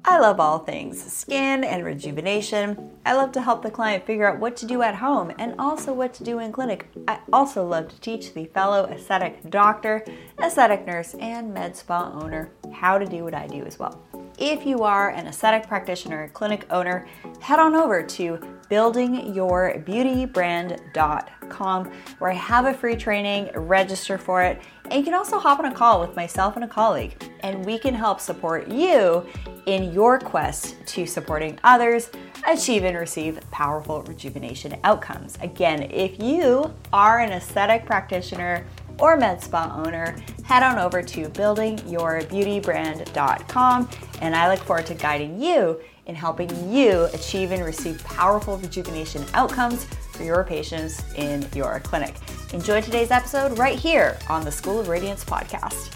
I love all things skin and rejuvenation. I love to help the client figure out what to do at home and also what to do in clinic. I also love to teach the fellow aesthetic doctor, aesthetic nurse, and med spa owner how to do what I do as well. If you are an aesthetic practitioner, clinic owner, head on over to buildingyourbeautybrand.com where I have a free training, register for it, and you can also hop on a call with myself and a colleague, and we can help support you in your quest to supporting others achieve and receive powerful rejuvenation outcomes. Again, if you are an aesthetic practitioner or med spa owner, head on over to buildingyourbeautybrand.com, and I look forward to guiding you in helping you achieve and receive powerful rejuvenation outcomes for your patients in your clinic. Enjoy today's episode right here on the School of Radiance podcast.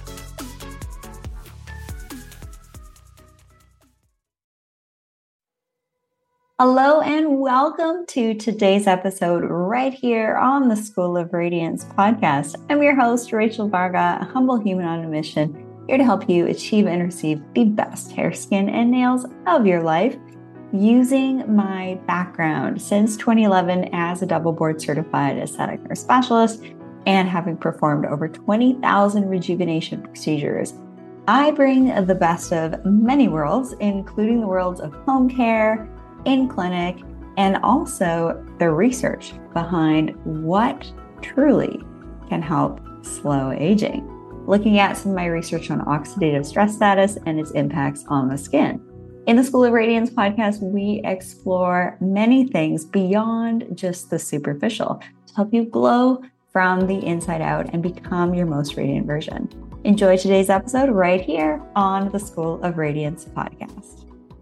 Hello and welcome to today's episode right here on the School of Radiance podcast. I'm your host, Rachel Varga, a humble human on a mission, here to help you achieve and receive the best hair, skin, and nails of your life using my background since 2011 as a double board certified aesthetic nurse specialist and having performed over 20,000 rejuvenation procedures. I bring the best of many worlds, including the worlds of home care, in clinic, and also the research behind what truly can help slow aging. Looking at some of my research on oxidative stress status and its impacts on the skin. In the School of Radiance podcast, we explore many things beyond just the superficial to help you glow from the inside out and become your most radiant version. Enjoy today's episode right here on the School of Radiance podcast.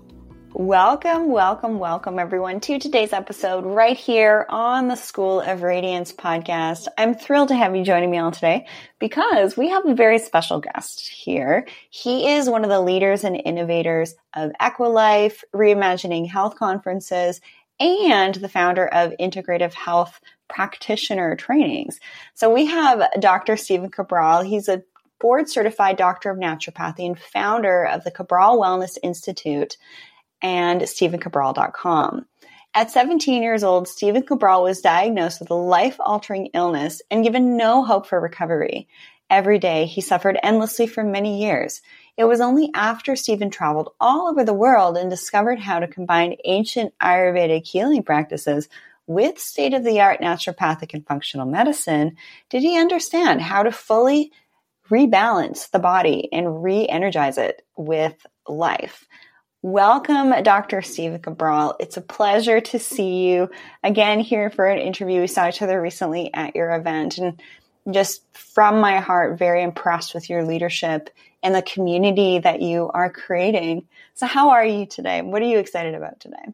Welcome everyone to today's episode right here on the School of Radiance podcast. I'm thrilled to have you joining me on today because we have a very special guest here. He is one of the leaders and innovators of Equilife, Reimagining Health Conferences, and the founder of Integrative Health Practitioner Trainings. So we have Dr. Stephen Cabral. He's a board certified doctor of naturopathy and founder of the Cabral Wellness Institute and StephenCabral.com. At 17 years old, Stephen Cabral was diagnosed with a life-altering illness and given no hope for recovery. Every day, he suffered endlessly for many years. It was only after Stephen traveled all over the world and discovered how to combine ancient Ayurvedic healing practices with state-of-the-art naturopathic and functional medicine did he understand how to fully rebalance the body and re-energize it with life. Welcome, Dr. Stephen Cabral. It's a pleasure to see you again here for an interview. We saw each other recently at your event, and just from my heart, very impressed with your leadership and the community that you are creating. So how are you today? What are you excited about today?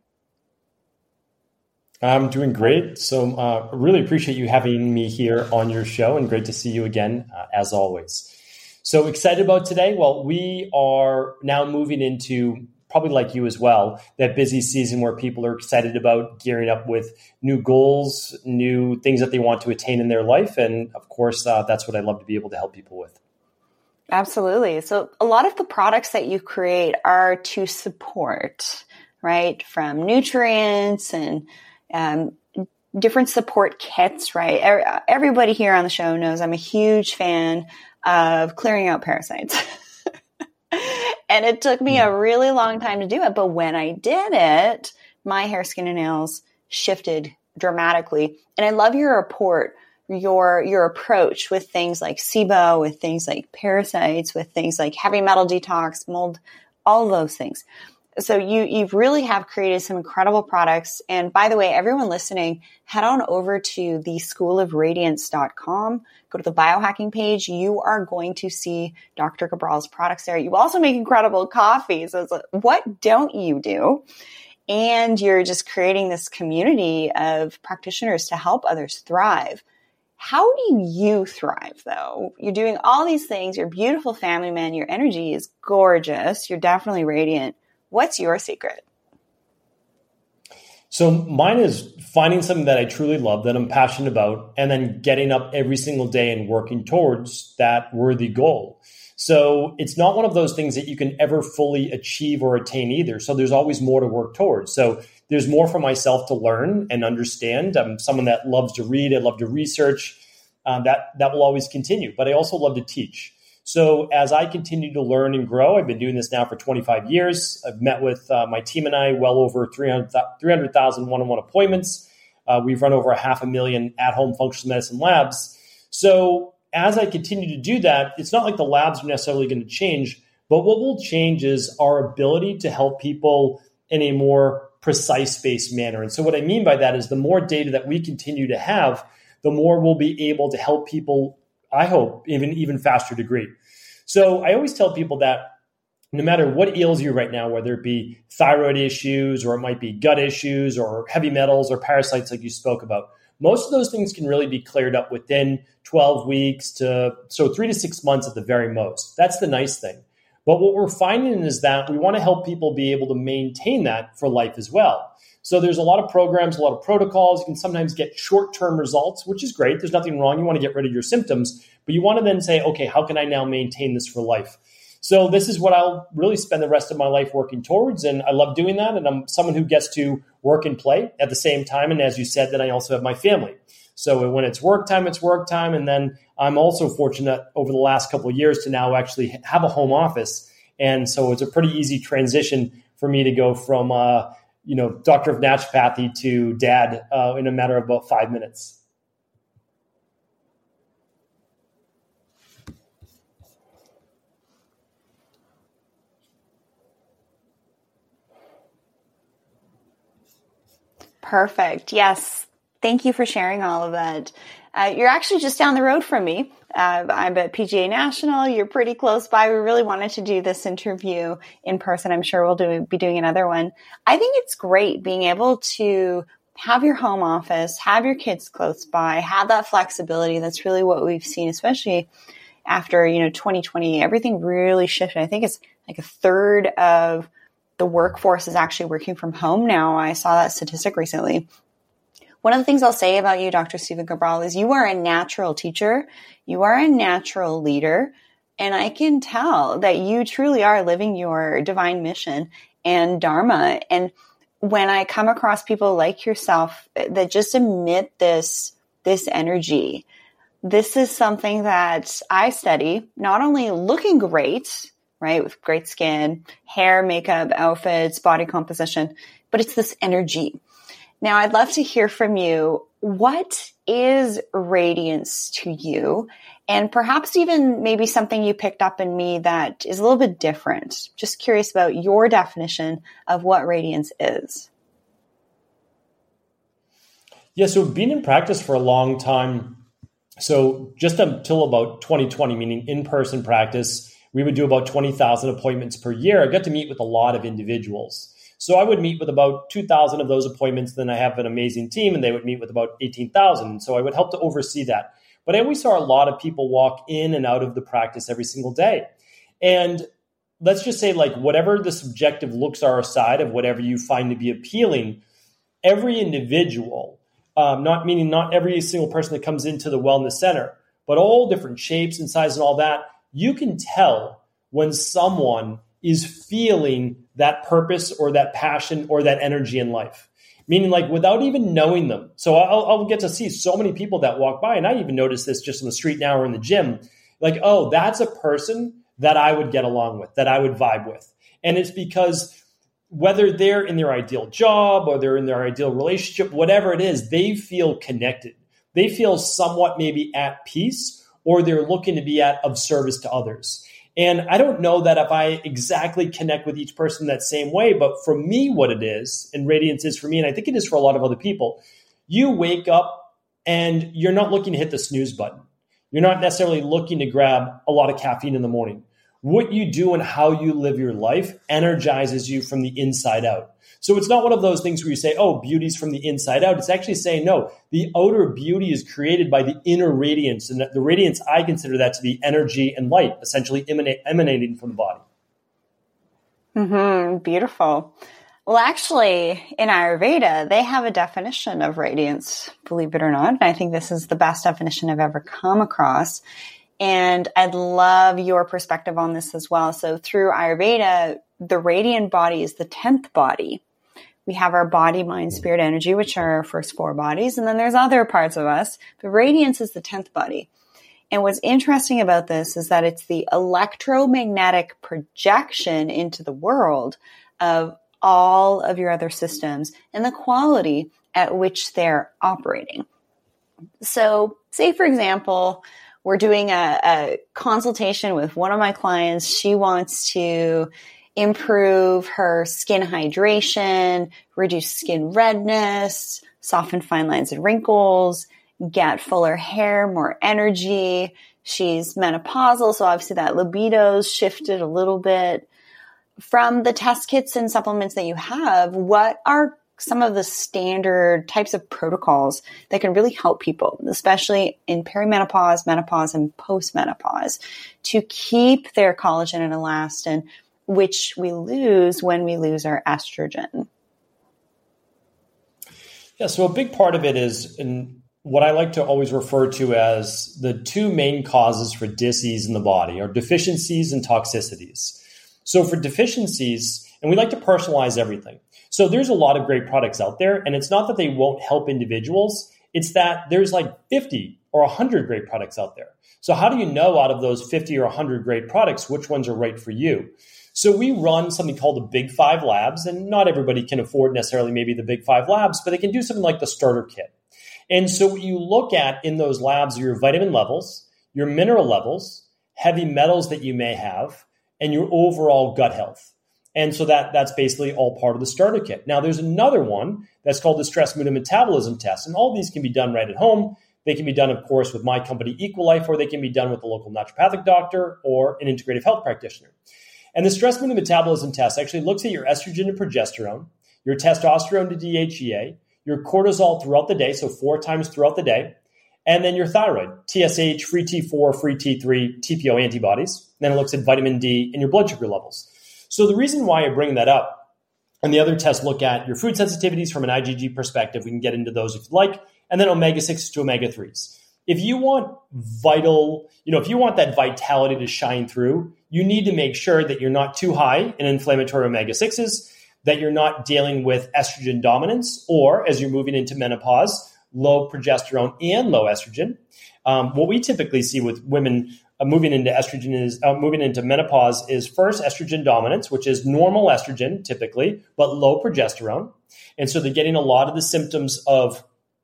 I'm doing great. So really appreciate you having me here on your show, and great to see you again, as always. So excited about today. Well, we are now moving into, probably like you as well, that busy season where people are excited about gearing up with new goals, new things that they want to attain in their life. And of course, that's what I love to be able to help people with. Absolutely. So a lot of the products that you create are to support, right? From nutrients and different support kits, right? Everybody here on the show knows I'm a huge fan of clearing out parasites. And it took me a really long time to do it. But when I did it, my hair, skin, and nails shifted dramatically. And I love your report, your approach with things like SIBO, with things like parasites, with things like heavy metal detox, mold, all those things. So you really have created some incredible products. And by the way, everyone listening, head on over to the schoolofradiance.com. Go to the biohacking page. You are going to see Dr. Cabral's products there. You also make incredible coffee. So it's like, what don't you do? And you're just creating this community of practitioners to help others thrive. How do you thrive, though? You're doing all these things. You're a beautiful family man. Your energy is gorgeous. You're definitely radiant. What's your secret? So mine is finding something that I truly love, that I'm passionate about, and then getting up every single day and working towards that worthy goal. So it's not one of those things that you can ever fully achieve or attain either. So there's always more to work towards. So there's more for myself to learn and understand. I'm someone that loves to read. I love to research. That will always continue. But I also love to teach. So as I continue to learn and grow, I've been doing this now for 25 years. I've met with my team and I well over 300,000 one-on-one appointments. We've run over 500,000 at-home functional medicine labs. So as I continue to do that, it's not like the labs are necessarily going to change, but what will change is our ability to help people in a more precise-based manner. And so what I mean by that is the more data that we continue to have, the more we'll be able to help people, I hope, even faster degree. So I always tell people that no matter what ails you right now, whether it be thyroid issues or it might be gut issues or heavy metals or parasites like you spoke about, most of those things can really be cleared up within 12 weeks to 3 to 6 months at the very most. That's the nice thing. But what we're finding is that we want to help people be able to maintain that for life as well. So there's a lot of programs, a lot of protocols. You can sometimes get short-term results, which is great. There's nothing wrong. You want to get rid of your symptoms, but you want to then say, okay, how can I now maintain this for life? So this is what I'll really spend the rest of my life working towards. And I love doing that. And I'm someone who gets to work and play at the same time. And as you said, then I also have my family. So when it's work time, it's work time. And then I'm also fortunate over the last couple of years to now actually have a home office. And so it's a pretty easy transition for me to go from, doctor of naturopathy to dad in a matter of about 5 minutes. Perfect. Yes. Thank you for sharing all of that. You're actually just down the road from me. I'm at PGA National. You're pretty close by. We really wanted to do this interview in person. I'm sure we'll be doing another one. I think it's great being able to have your home office, have your kids close by, have that flexibility. That's really what we've seen, especially after, 2020. Everything really shifted. I think it's like a third of the workforce is actually working from home now. I saw that statistic recently. One of the things I'll say about you, Dr. Stephen Cabral, is you are a natural teacher. You are a natural leader. And I can tell that you truly are living your divine mission and dharma. And when I come across people like yourself that just emit this energy, this is something that I study, not only looking great, right, with great skin, hair, makeup, outfits, body composition, but it's this energy. Now, I'd love to hear from you. What is radiance to you? And perhaps even maybe something you picked up in me that is a little bit different. Just curious about your definition of what radiance is. Yeah, so being in practice for a long time, so just until about 2020, meaning in-person practice, we would do about 20,000 appointments per year. I got to meet with a lot of individuals. So I would meet with about 2,000 of those appointments. Then I have an amazing team and they would meet with about 18,000. So I would help to oversee that. But I always saw a lot of people walk in and out of the practice every single day. And let's just say, like, whatever the subjective looks are aside of whatever you find to be appealing, every individual, not every single person that comes into the wellness center, but all different shapes and sizes and all that, you can tell when someone is feeling that purpose or that passion or that energy in life. Meaning, like, without even knowing them. So I'll get to see so many people that walk by, and I even notice this just on the street now or in the gym, like, oh, that's a person that I would get along with, that I would vibe with. And it's because whether they're in their ideal job or they're in their ideal relationship, whatever it is, they feel connected. They feel somewhat maybe at peace, or they're looking to be of service to others. And I don't know that if I exactly connect with each person that same way, but for me, what it is, and radiance is for me, and I think it is for a lot of other people, you wake up and you're not looking to hit the snooze button. You're not necessarily looking to grab a lot of caffeine in the morning. What you do and how you live your life energizes you from the inside out. So it's not one of those things where you say, oh, beauty's from the inside out. It's actually saying, no, the outer beauty is created by the inner radiance. And the radiance, I consider that to be energy and light, essentially emanating from the body. Mm-hmm. Beautiful. Well, actually, in Ayurveda, they have a definition of radiance, believe it or not. And I think this is the best definition I've ever come across. And I'd love your perspective on this as well. So through Ayurveda, the radiant body is the 10th body. We have our body, mind, spirit, energy, which are our first 4 bodies. And then there's other parts of us. But radiance is the 10th body. And what's interesting about this is that it's the electromagnetic projection into the world of all of your other systems and the quality at which they're operating. So say, for example, we're doing a consultation with one of my clients. She wants to improve her skin hydration, reduce skin redness, soften fine lines and wrinkles, get fuller hair, more energy. She's menopausal, so obviously that libido's shifted a little bit. From the test kits and supplements that you have, what are some of the standard types of protocols that can really help people, especially in perimenopause, menopause, and postmenopause, to keep their collagen and elastin, which we lose when we lose our estrogen? Yeah, so a big part of it is in what I like to always refer to as the 2 main causes for dis-ease in the body are deficiencies and toxicities. So for deficiencies, and we like to personalize everything. So there's a lot of great products out there, and it's not that they won't help individuals. It's that there's like 50 or 100 great products out there. So how do you know out of those 50 or 100 great products, which ones are right for you? So we run something called the Big 5 Labs, and not everybody can afford necessarily maybe the Big 5 Labs, but they can do something like the starter kit. And so what you look at in those labs are your vitamin levels, your mineral levels, heavy metals that you may have, and your overall gut health. And so that's basically all part of the starter kit. Now, there's another one that's called the Stress, Mood, and Metabolism Test. And all these can be done right at home. They can be done, of course, with my company, Equalife, or they can be done with a local naturopathic doctor or an integrative health practitioner. And the Stress, Mood, and Metabolism Test actually looks at your estrogen and progesterone, your testosterone to DHEA, your cortisol throughout the day, so 4 times throughout the day, and then your thyroid, TSH, free T4, free T3, TPO antibodies. Then it looks at vitamin D and your blood sugar levels. So the reason why I bring that up, and the other tests look at your food sensitivities from an IgG perspective. We can get into those if you'd like. And then omega-6s to omega-3s. If you want if you want that vitality to shine through, you need to make sure that you're not too high in inflammatory omega-6s, that you're not dealing with estrogen dominance, or as you're moving into menopause, low progesterone and low estrogen. What we typically see with women moving into estrogen is moving into menopause is first estrogen dominance, which is normal estrogen typically, but low progesterone. And so they're getting a lot of the symptoms of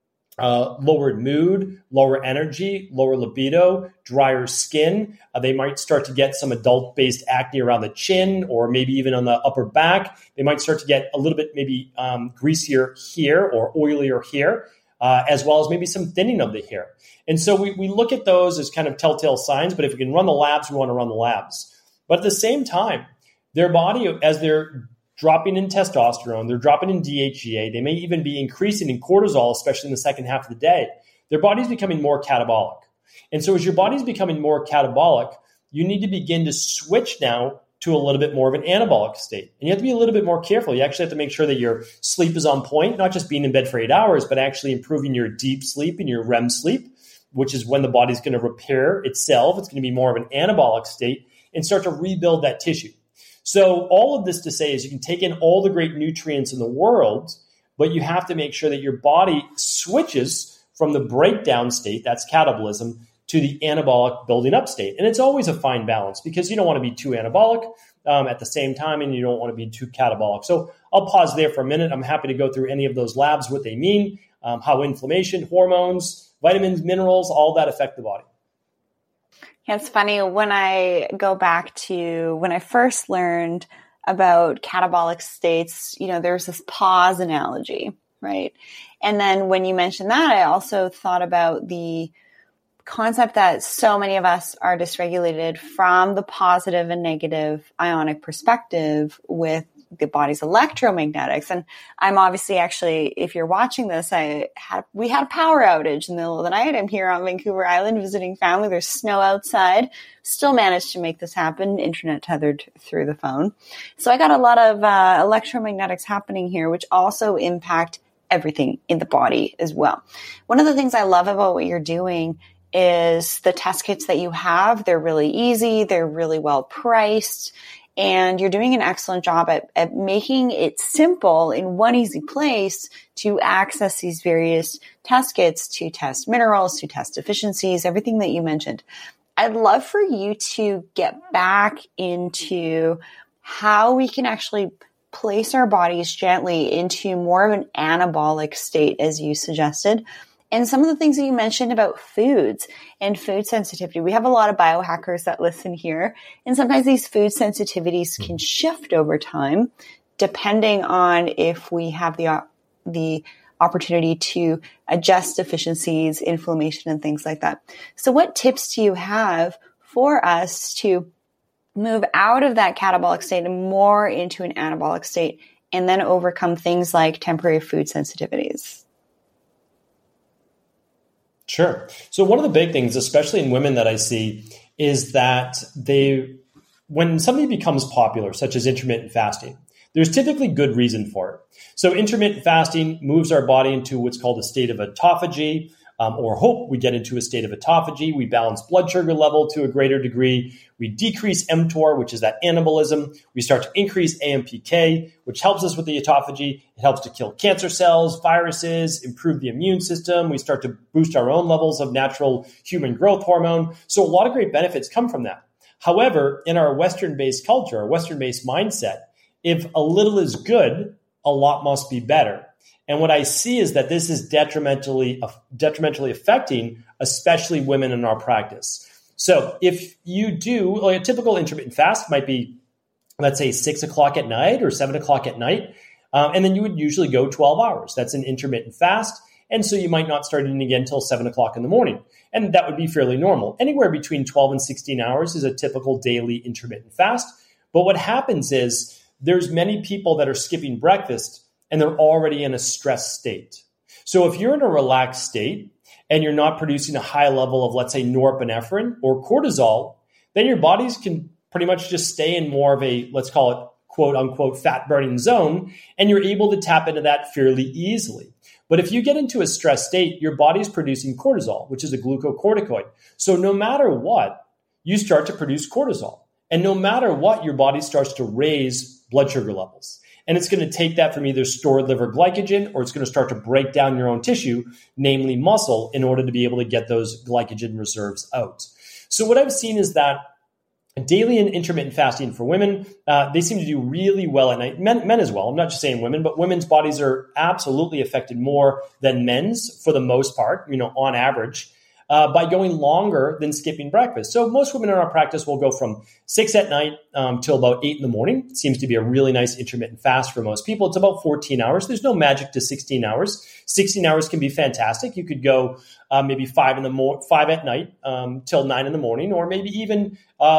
lowered mood, lower energy, lower libido, drier skin. They might start to get some adult-based acne around the chin or maybe even on the upper back. They might start to get a little bit maybe greasier here or oilier here, as well as maybe some thinning of the hair. And so we look at those as kind of telltale signs, but if we can run the labs, we want to run the labs. But at the same time, their body, as they're dropping in testosterone, they're dropping in DHEA, they may even be increasing in cortisol, especially in the second half of the day, their body's becoming more catabolic. And so as your body's becoming more catabolic, you need to begin to switch now to a little bit more of an anabolic state. And you have to be a little bit more careful. You actually have to make sure that your sleep is on point, not just being in bed for 8 hours, but actually improving your deep sleep and your REM sleep, which is when the body's going to repair itself. It's going to be more of an anabolic state and start to rebuild that tissue. So all of this to say is you can take in all the great nutrients in the world, but you have to make sure that your body switches from the breakdown state, that's catabolism, to the anabolic building up state. And it's always a fine balance because you don't want to be too anabolic at the same time, and you don't want to be too catabolic. So I'll pause there for a minute. I'm happy to go through any of those labs, what they mean, how inflammation, hormones, vitamins, minerals, all that affect the body. Yeah, it's funny when I go back to when I first learned about catabolic states, there's this pause analogy, right? And then when you mentioned that, I also thought about the concept that so many of us are dysregulated from the positive and negative ionic perspective with the body's electromagnetics. And I'm obviously actually, if you're watching this, we had a power outage in the middle of the night. I'm here on Vancouver Island visiting family. There's snow outside. Still managed to make this happen, internet tethered through the phone. So I got a lot of electromagnetics happening here, which also impact everything in the body as well. One of the things I love about what you're doing is the test kits that you have. They're really easy. They're really well priced. And you're doing an excellent job at making it simple in one easy place to access these various test kits, to test minerals, to test deficiencies, everything that you mentioned. I'd love for you to get back into how we can actually place our bodies gently into more of an anabolic state, as you suggested. And some of the things that you mentioned about foods and food sensitivity. We have a lot of biohackers that listen here. And sometimes these food sensitivities can shift over time, depending on if we have the opportunity to adjust deficiencies, inflammation, and things like that. So what tips do you have for us to move out of that catabolic state and more into an anabolic state, and then overcome things like temporary food sensitivities? Sure. So one of the big things, especially in women that I see, is that when something becomes popular, such as intermittent fasting, there's typically good reason for it. So intermittent fasting moves our body into what's called a state of autophagy, or hope we get into a state of autophagy. We balance blood sugar level to a greater degree. We decrease mTOR, which is that anabolism. We start to increase AMPK, which helps us with the autophagy. It helps to kill cancer cells, viruses, improve the immune system. We start to boost our own levels of natural human growth hormone. So a lot of great benefits come from that. However, in our Western-based culture, our Western-based mindset, if a little is good, a lot must be better. And what I see is that this is detrimentally affecting, especially women in our practice. So if you do, like a typical intermittent fast might be, let's say 6 o'clock at night or 7 o'clock at night. And then you would usually go 12 hours. That's an intermittent fast. And so you might not start eating again until 7 o'clock in the morning. And that would be fairly normal. Anywhere between 12 and 16 hours is a typical daily intermittent fast. But what happens is there's many people that are skipping breakfast and they're already in a stress state. So if you're in a relaxed state and you're not producing a high level of, let's say, norepinephrine or cortisol, then your bodies can pretty much just stay in more of a, let's call it, quote unquote, fat burning zone, and you're able to tap into that fairly easily. But if you get into a stress state, your body's producing cortisol, which is a glucocorticoid. So no matter what, you start to produce cortisol. And no matter what, your body starts to raise blood sugar levels. And it's going to take that from either stored liver glycogen, or it's going to start to break down your own tissue, namely muscle, in order to be able to get those glycogen reserves out. So what I've seen is that daily and intermittent fasting for women, they seem to do really well at night. Men as well. I'm not just saying women, but women's bodies are absolutely affected more than men's for the most part, on average, by going longer than skipping breakfast. So most women in our practice will go from 6 at night till about 8 in the morning. It seems to be a really nice intermittent fast for most people. It's about 14 hours. There's no magic to 16 hours. 16 hours can be fantastic. You could go maybe 5 at night till 9 in the morning, or maybe even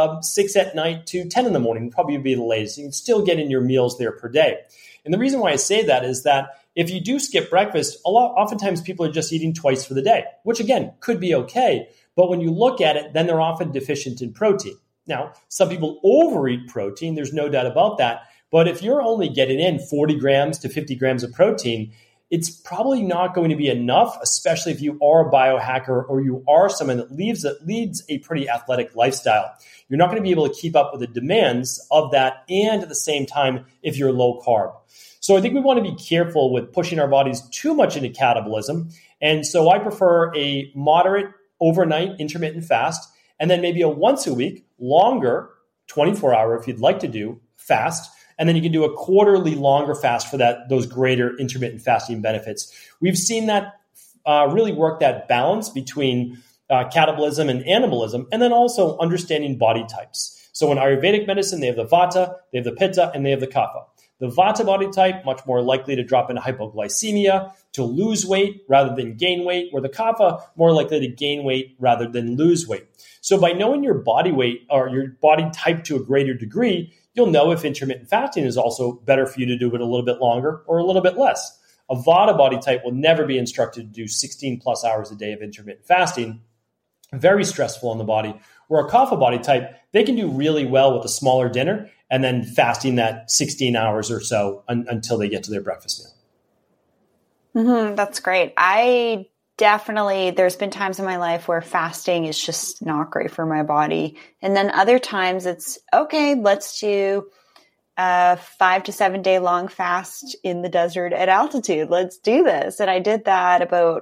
6 at night to 10 in the morning would probably be the latest. You can still get in your meals there per day. And the reason why I say that is that if you do skip breakfast, oftentimes people are just eating twice for the day, which again could be okay. But when you look at it, then they're often deficient in protein. Now, some people overeat protein. There's no doubt about that. But if you're only getting in 40 grams to 50 grams of protein, it's probably not going to be enough, especially if you are a biohacker or you are someone that leads a pretty athletic lifestyle. You're not going to be able to keep up with the demands of that, and at the same time, if you're low carb. So I think we want to be careful with pushing our bodies too much into catabolism. And so I prefer a moderate overnight intermittent fast, and then maybe a once a week, longer, 24-hour if you'd like to do, fast. And then you can do a quarterly longer fast for those greater intermittent fasting benefits. We've seen that really work that balance between catabolism and anabolism, and then also understanding body types. So in Ayurvedic medicine, they have the Vata, they have the Pitta, and they have the Kapha. The Vata body type, much more likely to drop into hypoglycemia, to lose weight rather than gain weight, where the Kapha, more likely to gain weight rather than lose weight. So by knowing your body weight or your body type to a greater degree, you'll know if intermittent fasting is also better for you to do it a little bit longer or a little bit less. A Vata body type will never be instructed to do 16 plus hours a day of intermittent fasting. Very stressful on the body. Where a Kapha body type, they can do really well with a smaller dinner and then fasting that 16 hours or so until they get to their breakfast meal. That's great. I definitely there's been times in my life where fasting is just not great for my body. And then other times it's okay, let's do a 5 to 7 day long fast in the desert at altitude. Let's do this. And I did that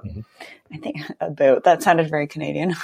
that sounded very Canadian.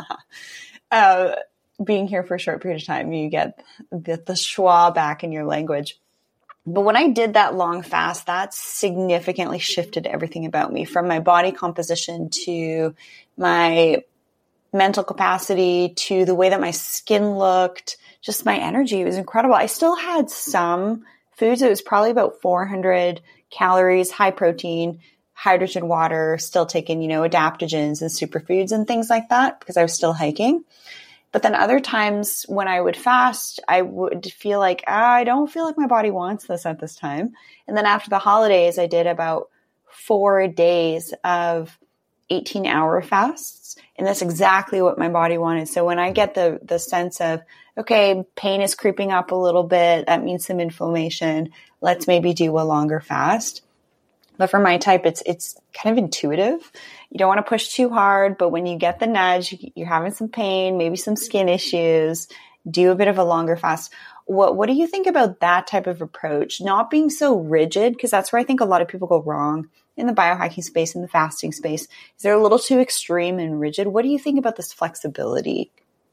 Being here for a short period of time, you get the schwa back in your language. But when I did that long fast, that significantly shifted everything about me, from my body composition to my mental capacity to the way that my skin looked, just my energy. It was incredible. I still had some foods. It was probably about 400 calories, high protein, hydrogen water, still taking, adaptogens and superfoods and things like that because I was still hiking. But then other times when I would fast, I would feel like, I don't feel like my body wants this at this time. And then after the holidays, I did about 4 days of 18-hour fasts. And that's exactly what my body wanted. So when I get the sense of, okay, pain is creeping up a little bit, that means some inflammation, let's maybe do a longer fast. But for my type, it's kind of intuitive. You don't want to push too hard, but when you get the nudge, you're having some pain, maybe some skin issues, do a bit of a longer fast. What do you think about that type of approach? Not being so rigid, because that's where I think a lot of people go wrong in the biohacking space, in the fasting space. Is they're a little too extreme and rigid. What do you think about this flexibility?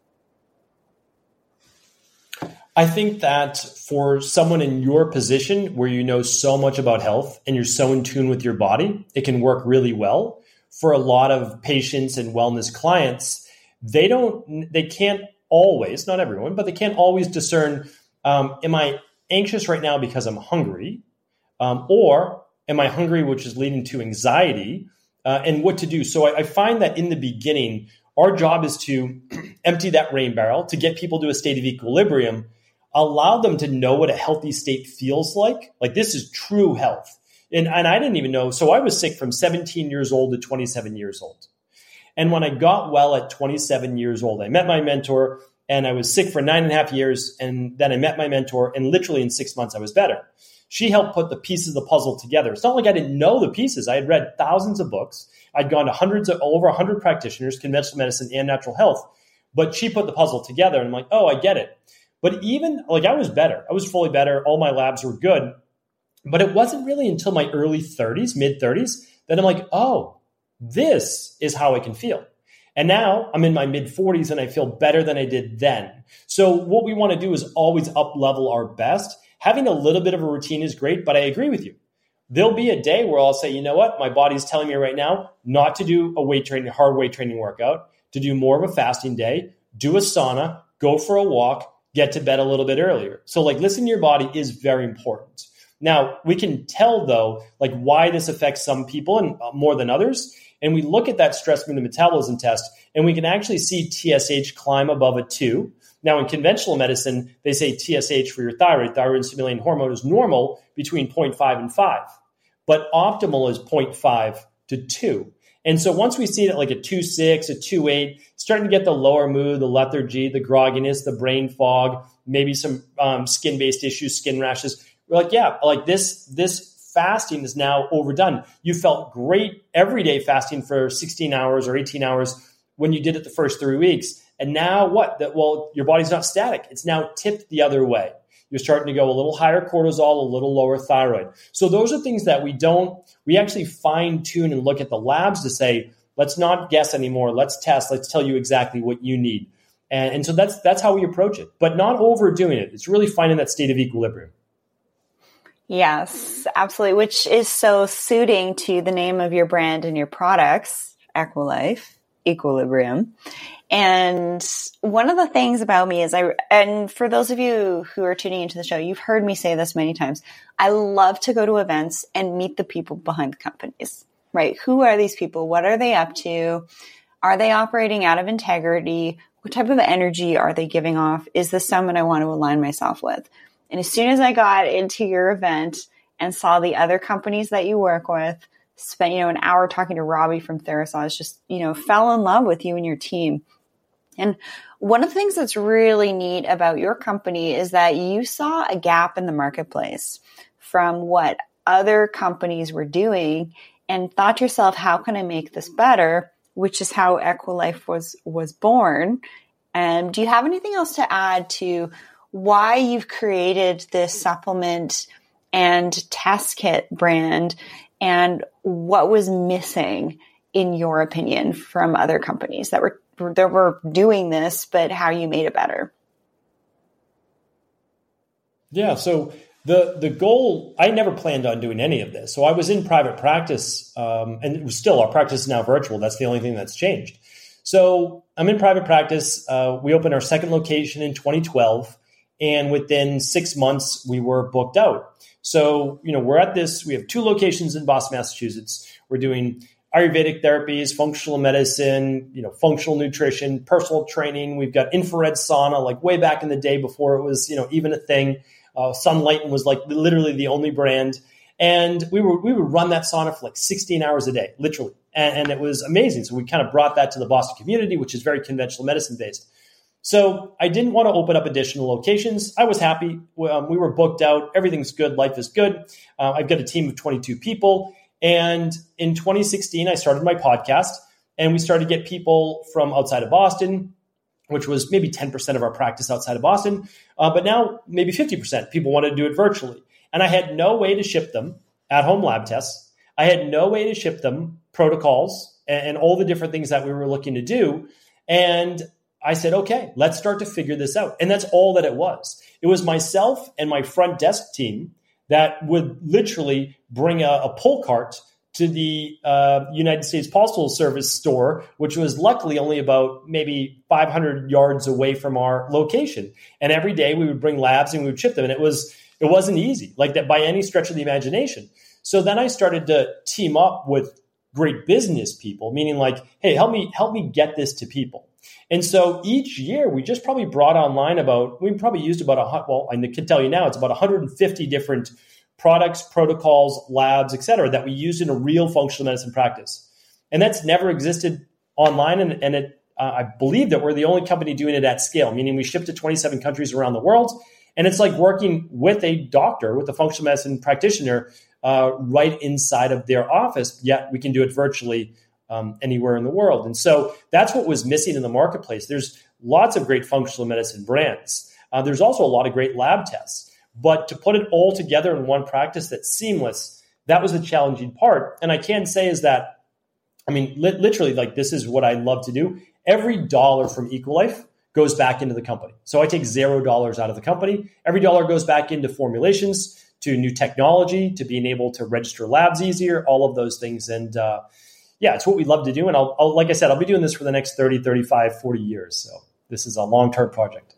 I think that for someone in your position where you know so much about health and you're so in tune with your body, it can work really well. For a lot of patients and wellness clients, they can't always, not everyone, but they can't always discern, am I anxious right now because I'm hungry? Or am I hungry, which is leading to anxiety, and what to do? So I find that in the beginning, our job is to empty that rain barrel, to get people to a state of equilibrium, allow them to know what a healthy state feels like. Like, this is true health. And I didn't even know. So I was sick from 17 years old to 27 years old. And when I got well at 27 years old, I met my mentor, and I was sick for 9.5 years. And then I met my mentor, and literally in 6 months, I was better. She helped put the pieces of the puzzle together. It's not like I didn't know the pieces. I had read thousands of books. I'd gone to over 100 practitioners, conventional medicine and natural health. But she put the puzzle together, and I'm like, oh, I get it. But even I was better. I was fully better. All my labs were good. But it wasn't really until my early 30s, mid 30s, that I'm like, oh, this is how I can feel. And now I'm in my mid 40s and I feel better than I did then. So what we want to do is always up level our best. Having a little bit of a routine is great, but I agree with you. There'll be a day where I'll say, you know what? My body's telling me right now not to do a hard weight training workout, to do more of a fasting day, do a sauna, go for a walk, get to bed a little bit earlier. So listening to your body is very important. Now, we can tell, though, why this affects some people and more than others. And we look at that stress hormone metabolism test, and we can actually see TSH climb above a 2. Now, in conventional medicine, they say TSH for your thyroid stimulating hormone, is normal between 0.5 and 5. But optimal is 0.5 to 2. And so once we see that a 2.6, a 2.8, starting to get the lower mood, the lethargy, the grogginess, the brain fog, maybe some skin-based issues, skin rashes, we're this fasting is now overdone. You felt great every day fasting for 16 hours or 18 hours when you did it the first 3 weeks. And now what? Your body's not static. It's now tipped the other way. You're starting to go a little higher cortisol, a little lower thyroid. So those are things that we actually fine tune and look at the labs to say, let's not guess anymore. Let's test. Let's tell you exactly what you need. And so that's how we approach it, but not overdoing it. It's really finding that state of equilibrium. Yes, absolutely. Which is so suiting to the name of your brand and your products, Equilife, Equilibrium. And one of the things about me is and for those of you who are tuning into the show, you've heard me say this many times. I love to go to events and meet the people behind the companies, right? Who are these people? What are they up to? Are they operating out of integrity? What type of energy are they giving off? Is this someone I want to align myself with? And as soon as I got into your event and saw the other companies that you work with, spent, an hour talking to Robbie from Therasage, just, fell in love with you and your team. And one of the things that's really neat about your company is that you saw a gap in the marketplace from what other companies were doing and thought to yourself, how can I make this better? Which is how Equilife was born. Do you have anything else to add to why you've created this supplement and test kit brand, and what was missing, in your opinion, from other companies that were doing this, but how you made it better? Yeah. So the goal, I never planned on doing any of this. So I was in private practice, and it was still, our practice is now virtual. That's the only thing that's changed. So I'm in private practice. We opened our second location in 2012, and within 6 months we were booked out. So, we're at this, we have 2 locations in Boston, Massachusetts. We're doing Ayurvedic therapies, functional medicine, functional nutrition, personal training. We've got infrared sauna, like way back in the day before it was, even a thing. Sunlighten was like literally the only brand. And we would run that sauna for like 16 hours a day, literally. And it was amazing. So we kind of brought that to the Boston community, which is very conventional medicine based. So I didn't want to open up additional locations. I was happy. We were booked out. Everything's good. Life is good. I've got a team of 22 people. And in 2016, I started my podcast, and we started to get people from outside of Boston, which was maybe 10% of our practice outside of Boston. But now maybe 50% people wanted to do it virtually. And I had no way to ship them at-home lab tests. I had no way to ship them protocols and all the different things that we were looking to do. And I said, okay, let's start to figure this out. And that's all that it was. It was myself and my front desk team that would literally bring a pull cart to the United States Postal Service store, which was luckily only about maybe 500 yards away from our location. And every day we would bring labs and we would ship them. And it wasn't easy, like that by any stretch of the imagination. So then I started to team up with great business people, meaning like, hey, help me get this to people. And so each year we just probably brought online we probably used about I can tell you now, it's about 150 different products, protocols, labs, et cetera, that we used in a real functional medicine practice. And that's never existed online. And I believe that we're the only company doing it at scale, meaning we ship to 27 countries around the world. And it's like working with a doctor, with a functional medicine practitioner, right inside of their office, yet we can do it virtually anywhere in the world. And so that's what was missing in the marketplace. There's lots of great functional medicine brands. There's also a lot of great lab tests. But to put it all together in one practice that's seamless, that was the challenging part. And I can say is that, literally, like, this is what I love to do. Every dollar from Equilife goes back into the company. So I take $0 out of the company. Every dollar goes back into formulations, to new technology, to being able to register labs easier, all of those things. And it's what we love to do. And I'll like I said, I'll be doing this for the next 30, 35, 40 years. So this is a long-term project.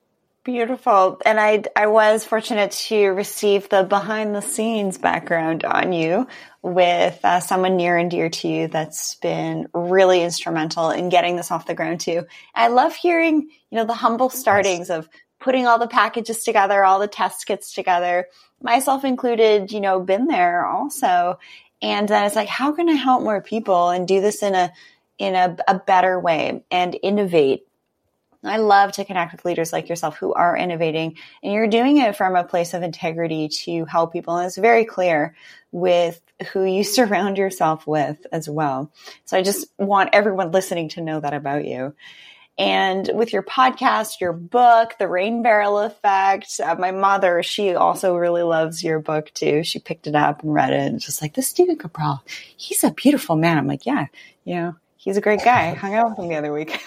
Beautiful. And I was fortunate to receive the behind the scenes background on you with someone near and dear to you that's been really instrumental in getting this off the ground too. I love hearing, the humble startings of putting all the packages together, all the test kits together, myself included, been there also. And then it's like, how can I help more people and do this in a better way and innovate? I love to connect with leaders like yourself who are innovating, and you're doing it from a place of integrity to help people. And it's very clear with who you surround yourself with as well. So I just want everyone listening to know that about you. And with your podcast, your book, The Rain Barrel Effect, my mother, she also really loves your book too. She picked it up and read it and just like, this Stephen Cabral, he's a beautiful man. I'm like, yeah, he's a great guy. I hung out with him the other week.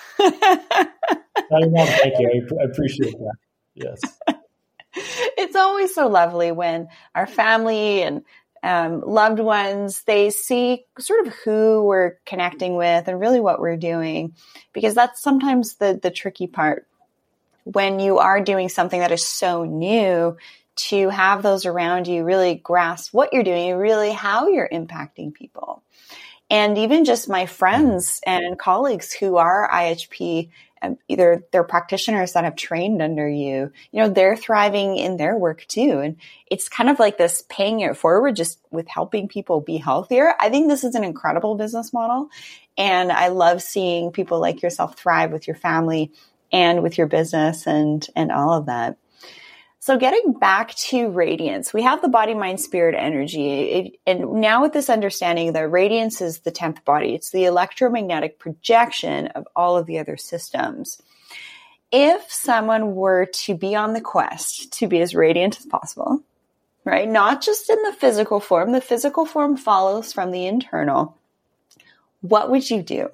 Thank you. I appreciate that. Yes. It's always so lovely when our family and loved ones, they see sort of who we're connecting with and really what we're doing, because that's sometimes the tricky part when you are doing something that is so new, to have those around you really grasp what you're doing and really how you're impacting people. And even just my friends and colleagues who are IHP, either they're practitioners that have trained under you, they're thriving in their work too. And it's kind of like this paying it forward just with helping people be healthier. I think this is an incredible business model. And I love seeing people like yourself thrive with your family and with your business and all of that. So getting back to radiance, we have the body, mind, spirit, energy. And now with this understanding that radiance is the 10th body, it's the electromagnetic projection of all of the other systems. If someone were to be on the quest to be as radiant as possible, right? Not just in the physical form follows from the internal. What would you do?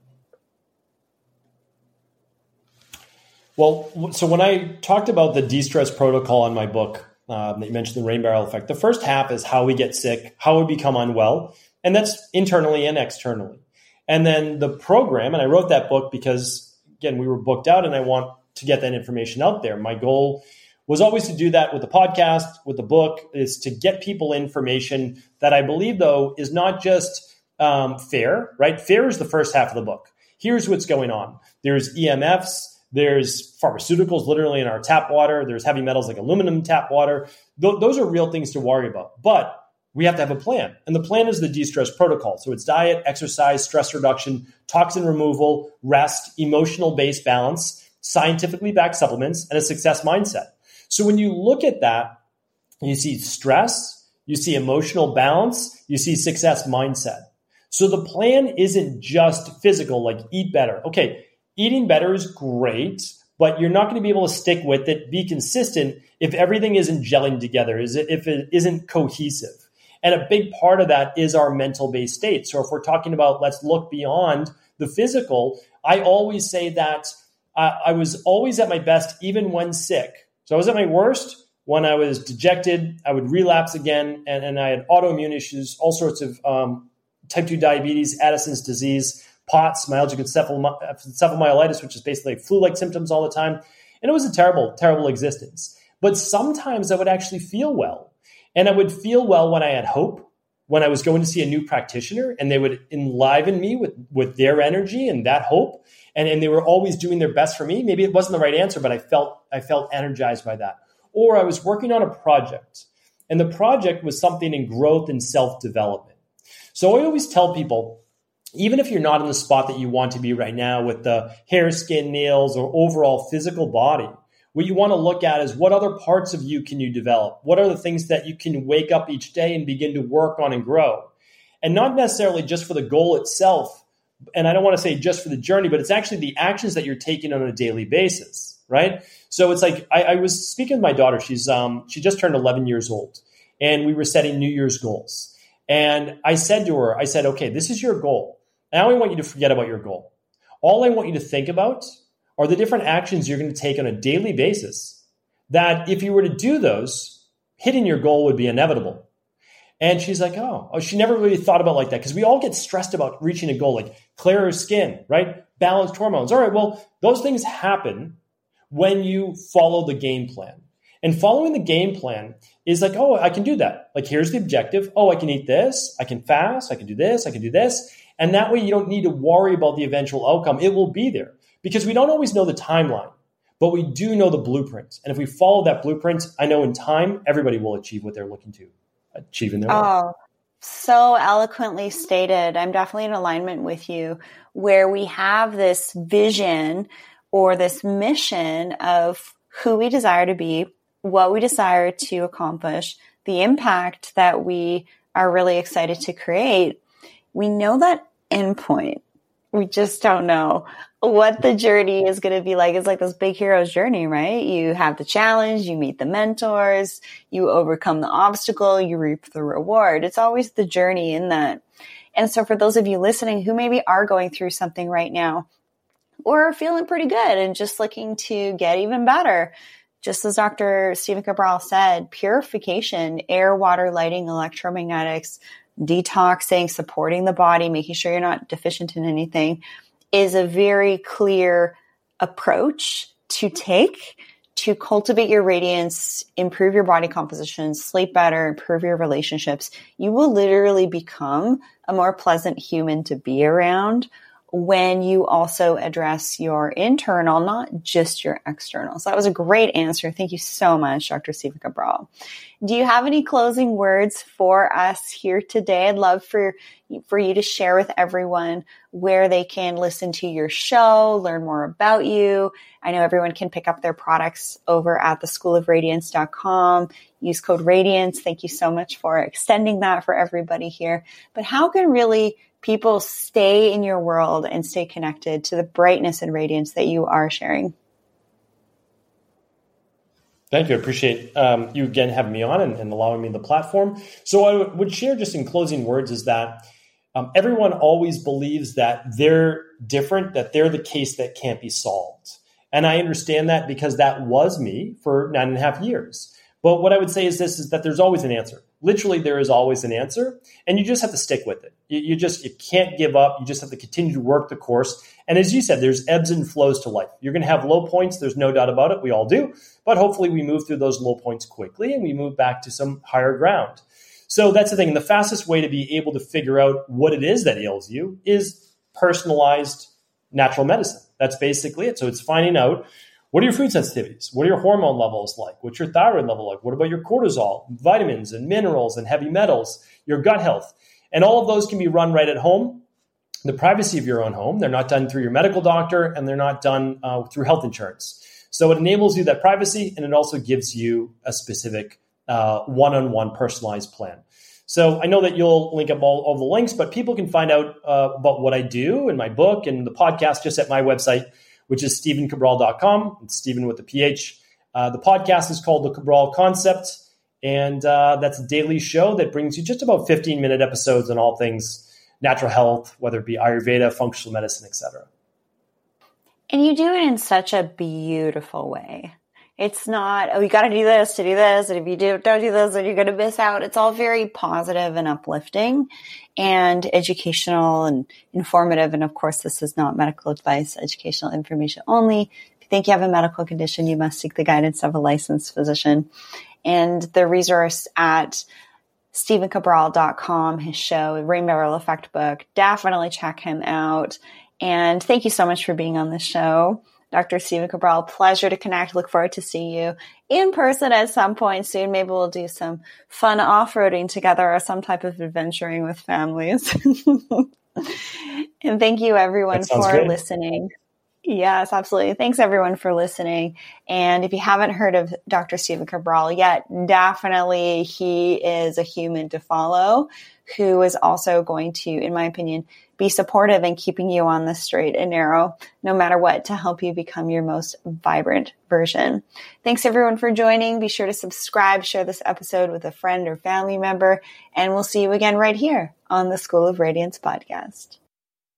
Well, so when I talked about the de-stress protocol in my book, that you mentioned the rain barrel effect, the first half is how we get sick, how we become unwell, and that's internally and externally. And then the program, and I wrote that book because, again, we were booked out and I want to get that information out there. My goal was always to do that with the podcast, with the book, is to get people information that I believe, though, is not just fair, right? Fair is the first half of the book. Here's what's going on. There's EMFs. There's pharmaceuticals literally in our tap water. There's heavy metals like aluminum tap water. Those are real things to worry about. But we have to have a plan. And the plan is the de-stress protocol. So it's diet, exercise, stress reduction, toxin removal, rest, emotional-based balance, scientifically backed supplements, and a success mindset. So when you look at that, you see stress, you see emotional balance, you see success mindset. So the plan isn't just physical, like eat better. Okay, eating better is great, but you're not going to be able to stick with it, be consistent if everything isn't gelling together, if it isn't cohesive. And a big part of that is our mental-based state. So if we're talking about let's look beyond the physical, I always say that I was always at my best even when sick. So I was at my worst when I was dejected. I would relapse again, and I had autoimmune issues, all sorts of type 2 diabetes, Addison's disease, POTS, myalgic encephalomyelitis, which is basically like flu-like symptoms all the time. And it was a terrible, terrible existence. But sometimes I would actually feel well. And I would feel well when I had hope, when I was going to see a new practitioner, and they would enliven me with their energy and that hope. And they were always doing their best for me. Maybe it wasn't the right answer, but I felt energized by that. Or I was working on a project, and the project was something in growth and self-development. So I always tell people, even if you're not in the spot that you want to be right now with the hair, skin, nails, or overall physical body, what you want to look at is what other parts of you can you develop? What are the things that you can wake up each day and begin to work on and grow? And not necessarily just for the goal itself. And I don't want to say just for the journey, but it's actually the actions that you're taking on a daily basis, right? So it's like I was speaking with my daughter. She just turned 11 years old, and we were setting New Year's goals. And I said to her, okay, this is your goal. Now I want you to forget about your goal. All I want you to think about are the different actions you're going to take on a daily basis that if you were to do those, hitting your goal would be inevitable. And she's like, oh, she never really thought about it like that, because we all get stressed about reaching a goal, like clearer skin, right? Balanced hormones. All right, well, those things happen when you follow the game plan. And following the game plan is like, oh, I can do that. Like, here's the objective. Oh, I can eat this. I can fast. I can do this. I can do this. And that way you don't need to worry about the eventual outcome. It will be there, because we don't always know the timeline, but we do know the blueprint. And if we follow that blueprint, I know in time, everybody will achieve what they're looking to achieve in their life. Oh, so eloquently stated. I'm definitely in alignment with you, where we have this vision or this mission of who we desire to be, what we desire to accomplish, the impact that we are really excited to create. We know that endpoint. We just don't know what the journey is going to be like. It's like this big hero's journey, right? You have the challenge, you meet the mentors, you overcome the obstacle, you reap the reward. It's always the journey in that. And so for those of you listening who maybe are going through something right now, or are feeling pretty good and just looking to get even better, just as Dr. Stephen Cabral said, purification, air, water, lighting, electromagnetics, detoxing, supporting the body, making sure you're not deficient in anything, is a very clear approach to take to cultivate your radiance, improve your body composition, sleep better, improve your relationships. You will literally become a more pleasant human to be around when you also address your internal, not just your external. So that was a great answer. Thank you so much, Dr. Stephen Cabral. Do you have any closing words for us here today? I'd love for you to share with everyone where they can listen to your show, learn more about you. I know everyone can pick up their products over at theschoolofradiance.com. Use code RADIANCE. Thank you so much for extending that for everybody here. But how can really people stay in your world and stay connected to the brightness and radiance that you are sharing? Thank you. I appreciate you again having me on and allowing me the platform. So I would share just in closing words is that everyone always believes that they're different, that they're the case that can't be solved. And I understand that because that was me for 9.5 years. But what I would say is this, is that there's always an answer. Literally, there is always an answer, and you just have to stick with it. You can't give up. You just have to continue to work the course. And as you said, there's ebbs and flows to life. You're going to have low points. There's no doubt about it. We all do. But hopefully we move through those low points quickly and we move back to some higher ground. So that's the thing. And the fastest way to be able to figure out what it is that ails you is personalized natural medicine. That's basically it. So it's finding out, what are your food sensitivities? What are your hormone levels like? What's your thyroid level like? What about your cortisol, vitamins and minerals and heavy metals, your gut health? And all of those can be run right at home, the privacy of your own home. They're not done through your medical doctor, and they're not done through health insurance. So it enables you that privacy, and it also gives you a specific one-on-one personalized plan. So I know that you'll link up all the links, but people can find out about what I do in my book and the podcast just at my website, which is StephenCabral.com. It's Stephen with a PH. The podcast is called The Cabral Concept, and that's a daily show that brings you just about 15-minute episodes on all things natural health, whether it be Ayurveda, functional medicine, etc. And you do it in such a beautiful way. It's not, oh, you got to do this to do this, and if you don't do this, then you're going to miss out. It's all very positive and uplifting and educational and informative. And of course, this is not medical advice, educational information only. If you think you have a medical condition, you must seek the guidance of a licensed physician. And the resource at StephenCabral.com, his show, Rainbow Effect book, definitely check him out. And thank you so much for being on the show, Dr. Stephen Cabral. Pleasure to connect. Look forward to seeing you in person at some point soon. Maybe we'll do some fun off-roading together or some type of adventuring with families. And thank you, everyone, for listening. Yes, absolutely. Thanks, everyone, for listening. And if you haven't heard of Dr. Stephen Cabral yet, definitely he is a human to follow who is also going to, in my opinion, be supportive and keeping you on the straight and narrow, no matter what, to help you become your most vibrant version. Thanks, everyone, for joining. Be sure to subscribe, share this episode with a friend or family member, and we'll see you again right here on the School of Radiance podcast.